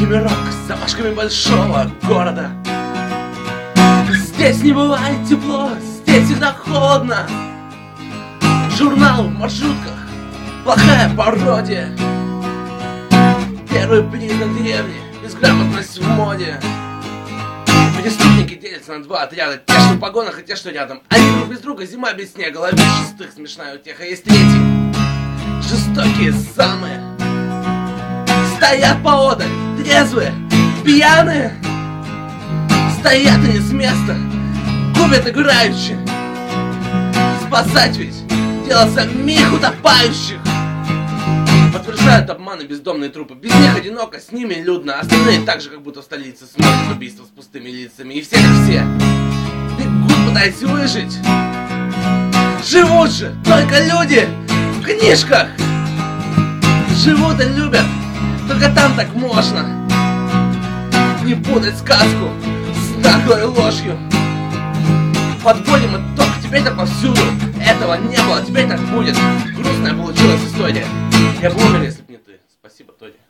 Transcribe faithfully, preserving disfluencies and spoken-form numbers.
Маленький мирок с замашками большого города. Здесь не бывает тепло, здесь всегда холодно. Журнал в маршрутках, плохая пародия. Первый плит на деревне, безграмотность в моде. Преступники делятся на два отряда: те, что в погонах, и те, что рядом. Они друг без друга, зима без снега. Ловишь шестых, смешная утеха. Есть третий, жестокие самые, стоят поодаль, трезвые, пьяные. Стоят они с места, губят играющие. Спасать ведь дело самих утопающих. Подтверждают обманы бездомные трупы. Без них одиноко, с ними людно. Остальные так же, как будто в столице, смотрят убийства с пустыми лицами. И все как все бегут, пытаясь выжить. Живут же только люди в книжках. Живут и любят, только там так можно. Не путать сказку с наглой ложью. Подводим итог, теперь так повсюду. Этого не было, теперь так будет. Грустная получилась история. Я бы умер, если б не ты. Спасибо, Тони.